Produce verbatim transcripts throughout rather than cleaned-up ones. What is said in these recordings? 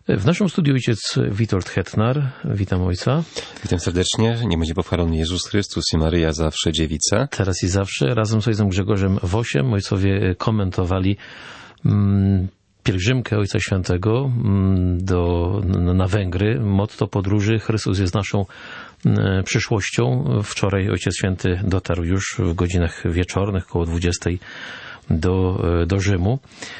W naszym studiu ojciec Witold Hetnar. Witam ojca. Witam serdecznie. Nie będzie pochwalony Jezus Chrystus i Maryja zawsze dziewica. Teraz i zawsze. Razem z ojcem Grzegorzem Wosiem ojcowie komentowali mm, pielgrzymkę Ojca Świętego do, na Węgry. Motto podróży: Chrystus jest naszą przyszłością. Wczoraj Ojciec Święty dotarł już w godzinach wieczornych, koło dwudziestej do, do Rzymu.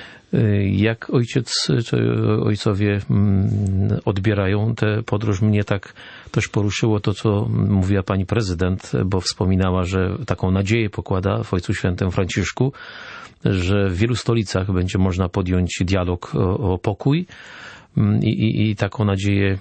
Jak ojciec, czy ojcowie odbierają tę podróż? Mnie tak też poruszyło to, co mówiła pani prezydent, bo wspominała, że taką nadzieję pokłada w Ojcu Świętym Franciszku, że w wielu stolicach będzie można podjąć dialog o, o pokój. I, i, I taką nadzieję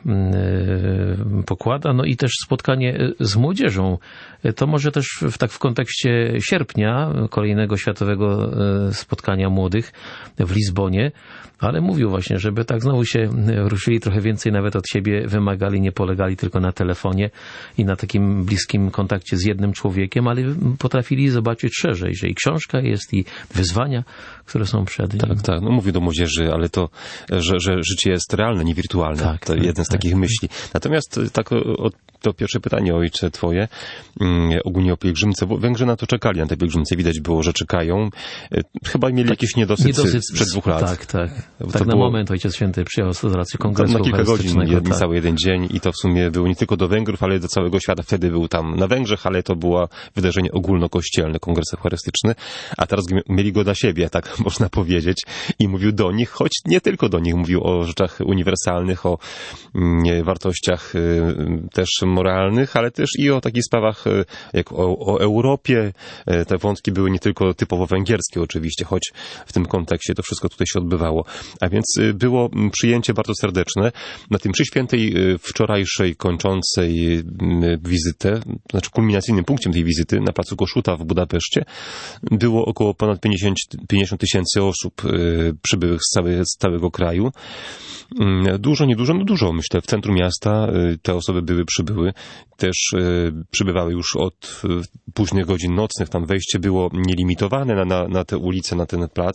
pokłada. No i też spotkanie z młodzieżą. To może też w, tak w kontekście sierpnia, kolejnego światowego spotkania młodych w Lizbonie, ale mówił właśnie, żeby tak znowu się ruszyli, trochę więcej nawet od siebie wymagali, nie polegali tylko na telefonie i na takim bliskim kontakcie z jednym człowiekiem, ale potrafili zobaczyć szerzej, że i książka jest, i wyzwania, które są przed nim. Tak, tak. No mówię do młodzieży, ale to, że, że życie jest realne, nie wirtualne. Tak, to tak, jeden z tak, takich tak. myśli. Natomiast tak, o, to pierwsze pytanie, ojcze, twoje, ogólnie o pielgrzymce. Węgrzy na to czekali, na tej pielgrzymce. Widać było, że czekają. Chyba mieli tak, jakiś niedosyt, niedosyt sprzed dwóch lat. Tak, tak. Tak na było, moment Ojciec Święty przyjechał z racji kongresu na kilka godzin, jeden, tak. cały jeden dzień, i to w sumie było nie tylko do Węgrów, ale do całego świata. Wtedy był tam na Węgrzech, ale to było wydarzenie ogólnokościelne, kongres eucharystyczny, a teraz mieli go dla siebie, tak można powiedzieć, i mówił do nich, choć nie tylko do nich, mówił o rzeczach uniwersalnych, o nie, wartościach y, też moralnych, ale też i o takich sprawach y, jak o, o Europie. Y, te wątki były nie tylko typowo węgierskie oczywiście, choć w tym kontekście to wszystko tutaj się odbywało. A więc y, było przyjęcie bardzo serdeczne. Na tym mszy świętej y, wczorajszej kończącej y, wizytę, znaczy kulminacyjnym punktem tej wizyty na placu Kossuta w Budapeszcie było około ponad pięćdziesiąt tysięcy osób y, przybyłych z, całe, z całego kraju. Dużo, niedużo, no dużo, myślę. W centrum miasta te osoby były, przybyły. Też przybywały już od późnych godzin nocnych. Tam wejście było nielimitowane na, na, na te ulice, na ten plac.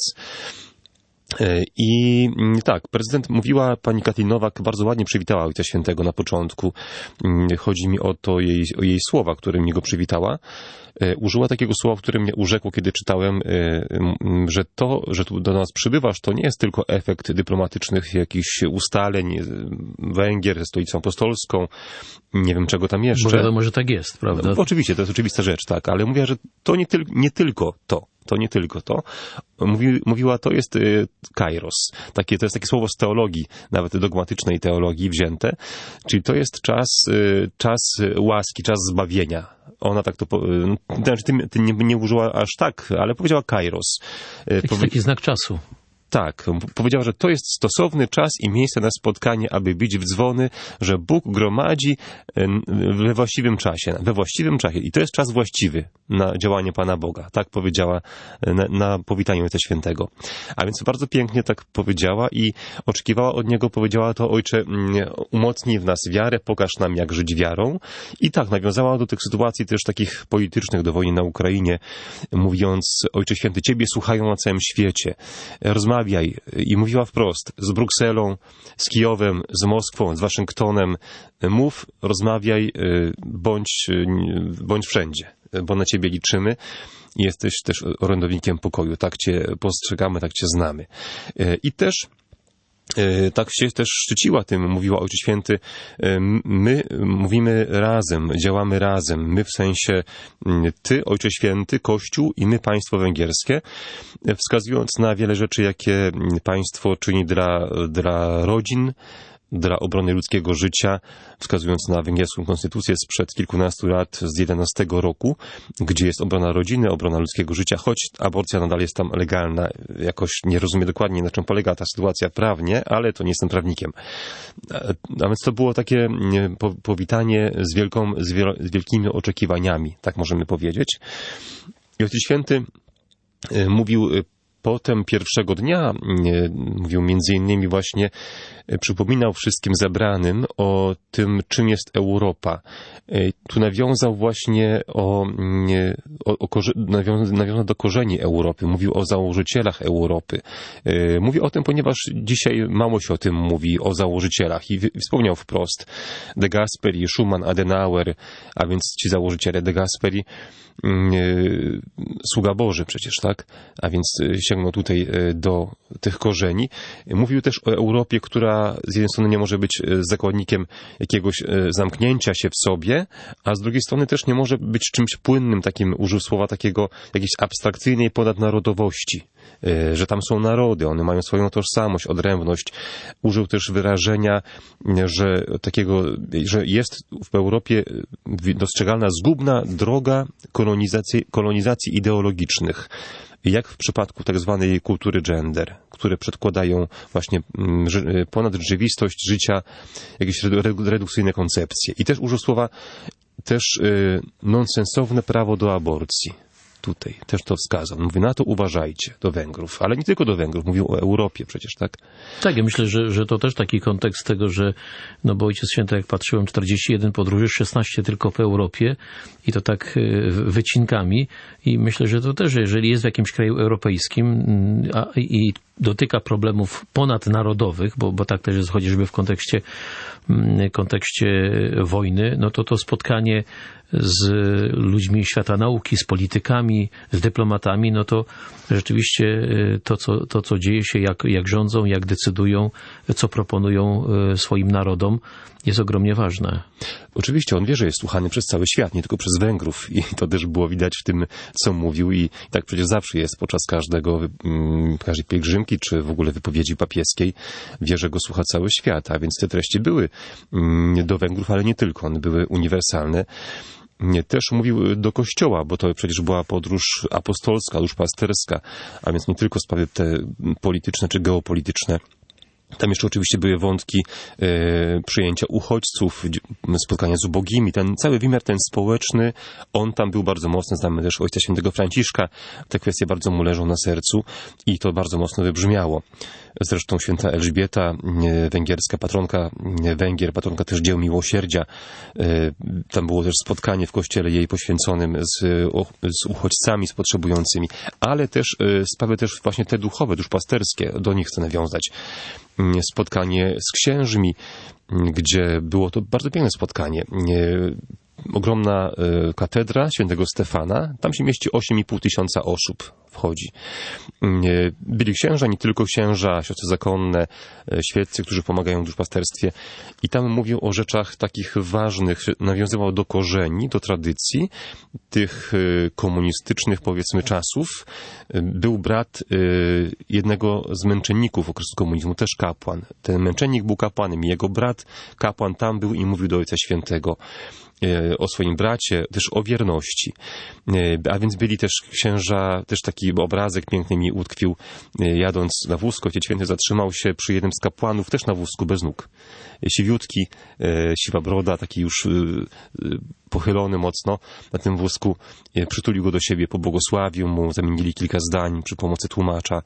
I tak, prezydent mówiła, pani Katalin Nowak bardzo ładnie przywitała Ojca Świętego na początku. Chodzi mi o to jej, o jej słowa, którymi go przywitała. Użyła takiego słowa, które mnie urzekło, kiedy czytałem, że to, że tu do nas przybywasz, to nie jest tylko efekt dyplomatycznych jakichś ustaleń Węgier ze stolicą apostolską, nie wiem czego tam jeszcze. Bo wiadomo, że tak jest, prawda? No, oczywiście, to jest oczywista rzecz, tak, ale mówiła, że to nie, tyl- nie tylko to. To nie tylko to. Mówi, mówiła, to jest y, kairos. Takie, to jest takie słowo z teologii, nawet dogmatycznej teologii wzięte. Czyli to jest czas, y, czas łaski, czas zbawienia. Ona tak to, y, znaczy ty, ty nie, nie użyła aż tak, ale powiedziała kairos. Y, taki, Powie... taki znak czasu. Tak, powiedziała, że to jest stosowny czas i miejsce na spotkanie, aby bić w dzwony, że Bóg gromadzi we właściwym czasie, we właściwym czasie. I to jest czas właściwy na działanie Pana Boga. Tak powiedziała na, na powitaniu Ojca Świętego. A więc bardzo pięknie tak powiedziała i oczekiwała od Niego, powiedziała to: Ojcze, umocnij w nas wiarę, pokaż nam, jak żyć wiarą. I tak nawiązała do tych sytuacji też takich politycznych, do wojny na Ukrainie, mówiąc: Ojcze Święty, Ciebie słuchają na całym świecie. Rozmawiaj. I mówiła wprost z Brukselą, z Kijowem, z Moskwą, z Waszyngtonem. Mów, rozmawiaj, bądź, bądź wszędzie, bo na Ciebie liczymy. Jesteś też orędownikiem pokoju. Tak Cię postrzegamy, tak Cię znamy. I też tak się też szczyciła tym, mówiła Ojciec Święty, my mówimy razem, działamy razem, my w sensie Ty, Ojcze Święty, Kościół, i my, państwo węgierskie, wskazując na wiele rzeczy, jakie państwo czyni dla, dla rodzin, dla obrony ludzkiego życia, wskazując na węgierską konstytucję sprzed kilkunastu lat, z jedenastego roku, gdzie jest obrona rodziny, obrona ludzkiego życia, choć aborcja nadal jest tam legalna. Jakoś nie rozumiem dokładnie, na czym polega ta sytuacja prawnie, ale to nie jestem prawnikiem. A więc to było takie powitanie z, wielką, z, wiel, z wielkimi oczekiwaniami, tak możemy powiedzieć. I Ojciec Święty mówił potem pierwszego dnia mówił między innymi właśnie, przypominał wszystkim zebranym o tym, czym jest Europa. Tu nawiązał właśnie o, o, o nawiązał, nawiązał do korzeni Europy, mówił o założycielach Europy. Mówił o tym, ponieważ dzisiaj mało się o tym mówi, o założycielach i wspomniał wprost De Gasperi, Schuman, Adenauer, a więc ci założyciele De Gasperi, sługa Boży przecież, tak? A więc sięgnął tutaj do tych korzeni. Mówił też o Europie, która z jednej strony nie może być zakładnikiem jakiegoś zamknięcia się w sobie, a z drugiej strony też nie może być czymś płynnym, takim, użył słowa takiego jakiejś abstrakcyjnej ponadnarodowości, że tam są narody, one mają swoją tożsamość, odrębność. Użył też wyrażenia, że takiego, że jest w Europie dostrzegalna zgubna droga kolonizacji, kolonizacji ideologicznych, jak w przypadku tak zwanej kultury gender, które przedkładają właśnie ponad rzeczywistość życia jakieś redukcyjne koncepcje. I też użył słowa też nonsensowne prawo do aborcji. Tutaj też to wskazał. Mówi, na to uważajcie, do Węgrów. Ale nie tylko do Węgrów, mówił o Europie przecież, tak? Tak, ja myślę, że, że to też taki kontekst tego, że no bo Ojciec Święty, jak patrzyłem, czterdzieści jeden podróży, szesnaście tylko po Europie i to tak wycinkami i myślę, że to też, jeżeli jest w jakimś kraju europejskim a, i dotyka problemów ponadnarodowych, bo, bo tak też jest chociażby w kontekście, kontekście wojny, no to to spotkanie z ludźmi świata nauki, z politykami, z dyplomatami, no to rzeczywiście to, co, to, co dzieje się, jak, jak rządzą, jak decydują, co proponują swoim narodom, jest ogromnie ważne. Oczywiście on wie, że jest słuchany przez cały świat, nie tylko przez Węgrów i to też było widać w tym, co mówił i tak przecież zawsze jest podczas każdego, każdej pielgrzymki czy w ogóle wypowiedzi papieskiej. Wie, że go słucha cały świat, a więc te treści były do Węgrów, ale nie tylko, one były uniwersalne. Też mówił do Kościoła, bo to przecież była podróż apostolska, duszpasterska, a więc nie tylko sprawy te polityczne czy geopolityczne. Tam jeszcze oczywiście były wątki e, przyjęcia uchodźców, spotkania z ubogimi. Ten cały wymiar, ten społeczny, on tam był bardzo mocny. Znamy też Ojca Świętego Franciszka. Te kwestie bardzo mu leżą na sercu i to bardzo mocno wybrzmiało. Zresztą święta Elżbieta, węgierska patronka Węgier, patronka też dzieł miłosierdzia. Tam było też spotkanie w kościele jej poświęconym z, z uchodźcami, z potrzebującymi, ale też sprawy też właśnie te duchowe, duszpasterskie, do nich chcę nawiązać. Spotkanie z księżmi, gdzie było to bardzo piękne spotkanie. Ogromna katedra świętego Stefana, tam się mieści osiem i pół tysiąca osób wchodzi. Byli księża, nie tylko księża, siostry zakonne, świeccy, którzy pomagają w duszpasterstwie i tam mówił o rzeczach takich ważnych, nawiązywał do korzeni, do tradycji tych komunistycznych, powiedzmy, czasów. Był brat jednego z męczenników okresu komunizmu, też kapłan. Ten męczennik był kapłanem i jego brat, kapłan, tam był i mówił do Ojca Świętego o swoim bracie, też o wierności. A więc byli też księża, też taki obrazek piękny mi utkwił, jadąc na wózku. Ojciec Święty zatrzymał się przy jednym z kapłanów, też na wózku, bez nóg. Siwiutki, siwa broda, taki już pochylony mocno na tym wózku, przytulił go do siebie, pobłogosławił mu, zamienili kilka zdań przy pomocy tłumacza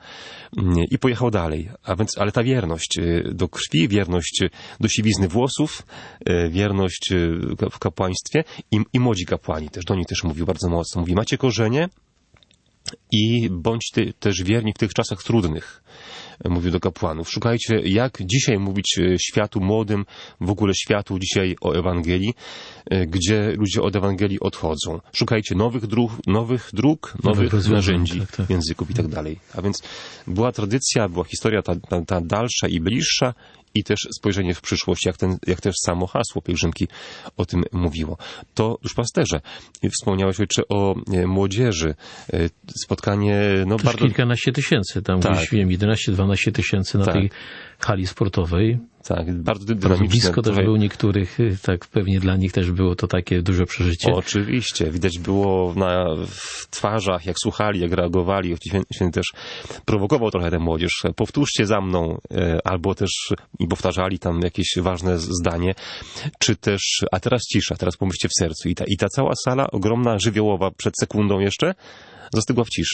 i pojechał dalej. A więc, ale ta wierność do krwi, wierność do siwizny włosów, wierność w kapłaństwie i, i młodzi kapłani też, do nich też mówił bardzo mocno. Mówi, macie korzenie i bądźcie też wierni w tych czasach trudnych. Mówił do kapłanów. Szukajcie, jak dzisiaj mówić światu młodym, w ogóle światu dzisiaj o Ewangelii, gdzie ludzie od Ewangelii odchodzą. Szukajcie nowych dróg, nowych, dróg, nowych, nowych narzędzi, tak, tak. języków i tak dalej. A więc była tradycja, była historia ta, ta, ta dalsza i bliższa i też spojrzenie w przyszłość, jak, ten, jak też samo hasło pielgrzymki o tym mówiło. To duszpasterze. Wspomniałeś, ojcze, o młodzieży. Spotkanie, no też bardzo... kilkanaście tysięcy, tam tak. gdzieś wiem, jedenaście dwanaście tysięcy na tak. tej hali sportowej. Tak, bardzo dynamiczne. Blisko też trochę... było niektórych, tak pewnie dla nich też było to takie duże przeżycie. Oczywiście, widać było na w twarzach, jak słuchali, jak reagowali. Święty też prowokował trochę tę młodzież. Powtórzcie za mną, albo też i powtarzali tam jakieś ważne zdanie, czy też, a teraz cisza, teraz pomyślcie w sercu. I ta, i ta cała sala ogromna, żywiołowa, przed sekundą jeszcze, zastygła w ciszy.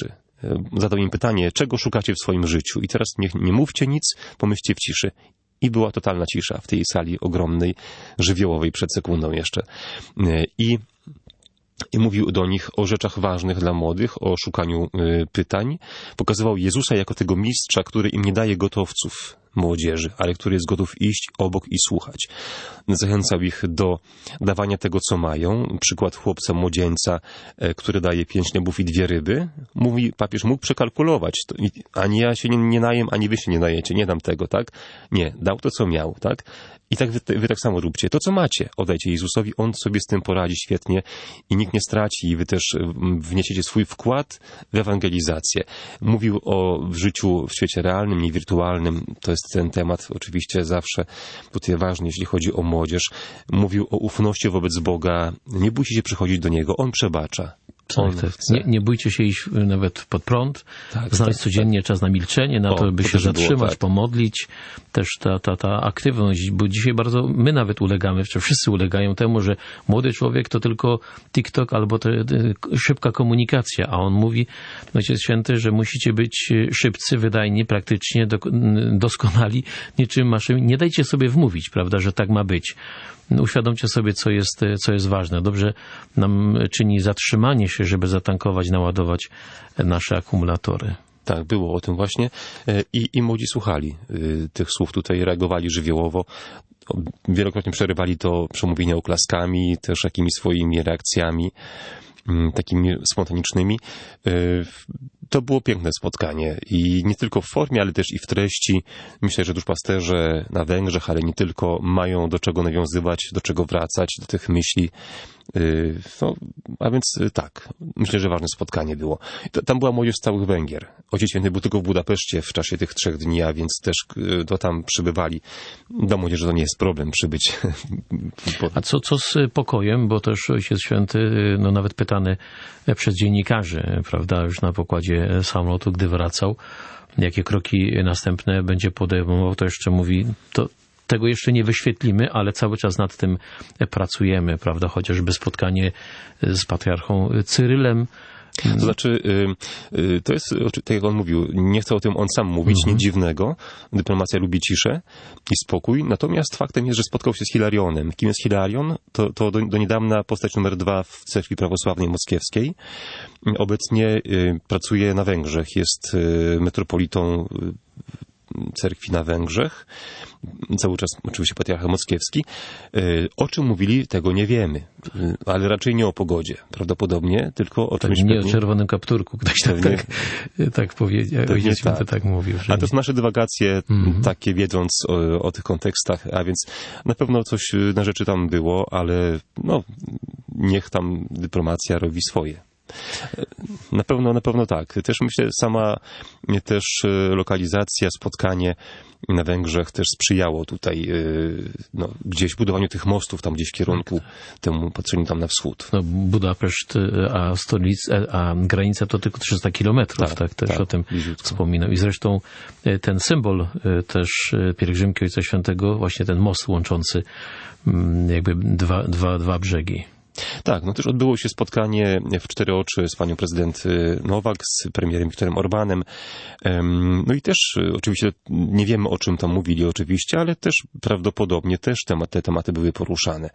zadał im pytanie, czego szukacie w swoim życiu? I teraz nie, nie mówcie nic, pomyślcie w ciszy. I była totalna cisza w tej sali ogromnej, żywiołowej przed sekundą jeszcze. I I mówił do nich o rzeczach ważnych dla młodych, o szukaniu y, pytań. Pokazywał Jezusa jako tego mistrza, który im nie daje gotowców młodzieży, ale który jest gotów iść obok i słuchać. Zachęcał ich do dawania tego, co mają. Przykład chłopca młodzieńca, e, który daje pięć chlebów i dwie ryby. Mówi, papież mógł przekalkulować. To, i, ani ja się nie, nie najem, ani wy się nie najecie. Nie dam tego, tak? Nie, dał to, co miał, tak? I tak wy, wy tak samo róbcie. To, co macie, oddajcie Jezusowi. On sobie z tym poradzi świetnie i nikt nie straci. I wy też wniesiecie swój wkład w ewangelizację. Mówił o w życiu w świecie realnym, nie wirtualnym. To jest ten temat oczywiście zawsze tutaj ważny, jeśli chodzi o młodzież. Mówił o ufności wobec Boga. Nie bójcie się przychodzić do Niego. On przebacza. Tak, tak. Nie, nie bójcie się iść nawet pod prąd, tak, znaleźć tak, codziennie tak. czas na milczenie, na o, to, by to się zatrzymać, było, tak. pomodlić. Też ta, ta, ta aktywność, bo dzisiaj bardzo my nawet ulegamy, czy wszyscy ulegają temu, że młody człowiek to tylko TikTok albo te, te, szybka komunikacja, a on mówi, Ojciec Święty, że musicie być szybcy, wydajni, praktycznie do, doskonali, niczym maszyny. Nie dajcie sobie wmówić, prawda, że tak ma być. Uświadomcie sobie, co jest, co jest ważne. Dobrze nam czyni zatrzymanie się, żeby zatankować, naładować nasze akumulatory. Tak, było o tym właśnie i, i młodzi słuchali tych słów tutaj, reagowali żywiołowo. Wielokrotnie przerywali to przemówienie oklaskami, też jakimiś swoimi reakcjami, takimi spontanicznymi. To było piękne spotkanie i nie tylko w formie, ale też i w treści. Myślę, że duszpasterze na Węgrzech, ale nie tylko, mają do czego nawiązywać, do czego wracać, do tych myśli. No, a więc tak, myślę, że ważne spotkanie było. Tam była młodzież z całych Węgier. Ojciec Święty był tylko w Budapeszcie w czasie tych trzech dni, a więc też to tam przybywali. Dla młodzieży to nie jest problem przybyć. A co, co z pokojem? Bo też Ojciec Święty, no nawet pytany przez dziennikarzy, prawda, już na pokładzie samolotu, gdy wracał, jakie kroki następne będzie podejmował, to jeszcze mówi, to tego jeszcze nie wyświetlimy, ale cały czas nad tym pracujemy, prawda, chociażby spotkanie z patriarchą Cyrylem. To znaczy, to jest, tak jak on mówił, nie chce o tym on sam mówić, mhm. nic dziwnego. Dyplomacja lubi ciszę i spokój. Natomiast faktem jest, że spotkał się z Hilarionem. Kim jest Hilarion? To, to do, do niedawna postać numer dwa w cerkwi prawosławnej moskiewskiej. Obecnie pracuje na Węgrzech. Jest metropolitą cerkwi na Węgrzech. Cały czas oczywiście patriarcha moskiewski. O czym mówili, tego nie wiemy. Ale raczej nie o pogodzie. Prawdopodobnie, tylko o czymś... Nie pewnie... o czerwonym kapturku. Ktoś tak, tak, tak powiedział. Ojciec Święty tak. tak mówił. Że... A to są nasze dywagacje, mm-hmm. takie wiedząc o, o tych kontekstach. A więc na pewno coś na rzeczy tam było, ale no, niech tam dyplomacja robi swoje. Na pewno, na pewno tak. Też myślę, sama też lokalizacja, spotkanie na Węgrzech też sprzyjało tutaj no, gdzieś budowaniu tych mostów tam gdzieś w kierunku temu patrzeniu tam na wschód. No, Budapeszt, a stolica, a granica to tylko trzysta kilometrów, tak, tak też tak, o tym bliziutko. Wspominał. I zresztą ten symbol też pielgrzymki Ojca Świętego, właśnie ten most łączący jakby dwa, dwa, dwa brzegi. Tak, no też odbyło się spotkanie w cztery oczy z panią prezydent Nowak, z premierem Viktorem Orbanem. No i też oczywiście nie wiemy, o czym tam mówili oczywiście, ale też prawdopodobnie też temat, te tematy były poruszane.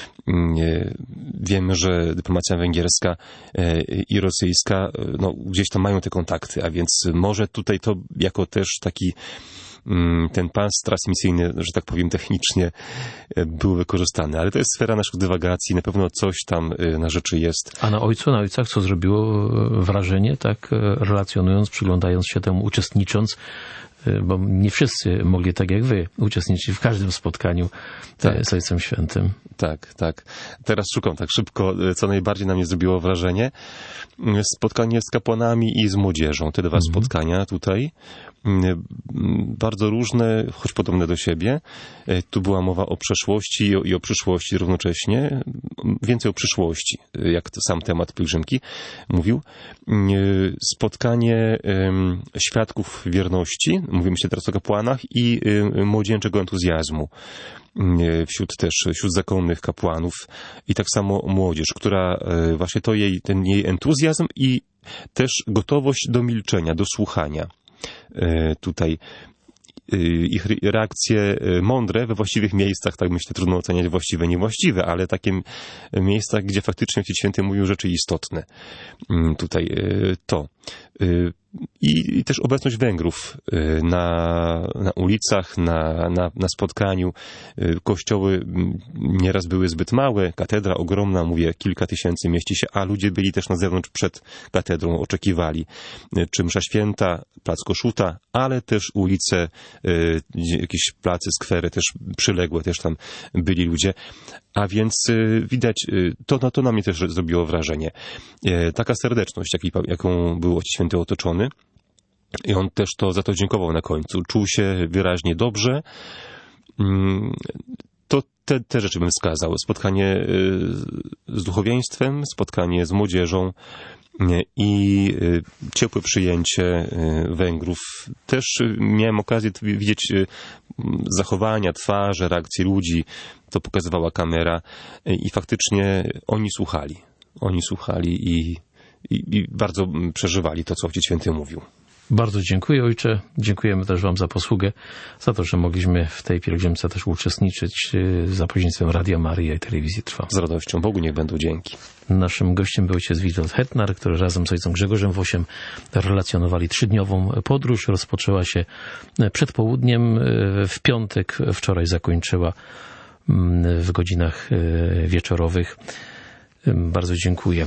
Wiemy, że dyplomacja węgierska i rosyjska no, gdzieś tam mają te kontakty, a więc może tutaj to jako też taki ten pas transmisyjny, że tak powiem technicznie, był wykorzystany. Ale to jest sfera naszych dywagacji, na pewno coś tam na rzeczy jest. A na ojcu, na ojcach co zrobiło wrażenie, tak relacjonując, przyglądając się temu, uczestnicząc, bo nie wszyscy mogli tak jak wy uczestniczyć w każdym spotkaniu tak. z Ojcem Świętym. Tak, tak. Teraz szukam tak szybko, co najbardziej na mnie zrobiło wrażenie. Spotkanie z kapłanami i z młodzieżą. Te dwa mhm. spotkania tutaj. bardzo różne, choć podobne do siebie. Tu była mowa o przeszłości i o przyszłości równocześnie. Więcej o przyszłości, jak to sam temat pielgrzymki mówił. Spotkanie świadków wierności, mówimy się teraz o kapłanach, i młodzieńczego entuzjazmu wśród też, wśród zakonnych kapłanów i tak samo młodzież, która właśnie to jej, ten jej entuzjazm i też gotowość do milczenia, do słuchania. Tutaj ich reakcje mądre we właściwych miejscach, tak myślę, trudno oceniać właściwe, niewłaściwe, ale takie miejsca, gdzie faktycznie Ojciec Święty mówił rzeczy istotne. Tutaj to. I, i też obecność Węgrów na, na ulicach, na, na, na spotkaniu. Kościoły nieraz były zbyt małe, katedra ogromna, mówię, kilka tysięcy mieści się, a ludzie byli też na zewnątrz przed katedrą, oczekiwali. Czy msza święta, plac Kossuta, ale też ulice, jakieś place, skwery też przyległe, też tam byli ludzie. A więc widać, to, to na mnie też zrobiło wrażenie. Taka serdeczność, jaką był Ojciec Święty otoczony. I on też to za to dziękował na końcu. Czuł się wyraźnie dobrze. To te, te rzeczy bym wskazał. Spotkanie z duchowieństwem, spotkanie z młodzieżą i ciepłe przyjęcie Węgrów. Też miałem okazję widzieć zachowania, twarze, reakcje ludzi. To pokazywała kamera i faktycznie oni słuchali. Oni słuchali i, i, i bardzo przeżywali to, co Ojciec Święty mówił. Bardzo dziękuję, ojcze. Dziękujemy też wam za posługę, za to, że mogliśmy w tej pielgrzymce też uczestniczyć za pośrednictwem Radia Maryja i Telewizji Trwam. Z radością. Bogu niech będą dzięki. Naszym gościem był ojciec Witold Hetnar, który razem z ojcem Grzegorzem Wosiem relacjonowali trzydniową podróż. Rozpoczęła się przed południem w piątek, wczoraj zakończyła w godzinach wieczorowych. Bardzo dziękuję.